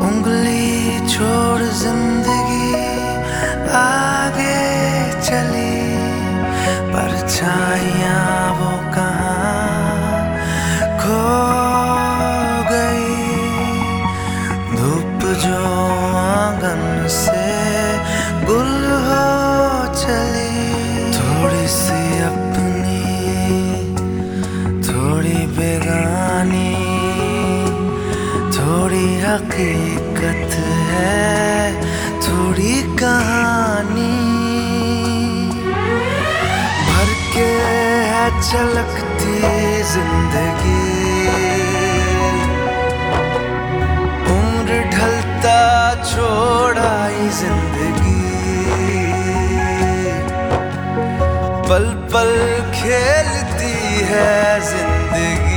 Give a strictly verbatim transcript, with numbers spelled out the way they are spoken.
उंगली छोड़ जिंदगी आगे चली, परछाइयां वो कहाँ खो गई। धूप जो आंगन से गुल हो चली, थोड़ी सी अपनी थोड़ी बेगानी, थोड़ी हकीकत है थोड़ी कहानी। भर के है चलकती जिंदगी, उम्र ढलता छोड़ आई जिंदगी। पल पल खेलती है जिंदगी,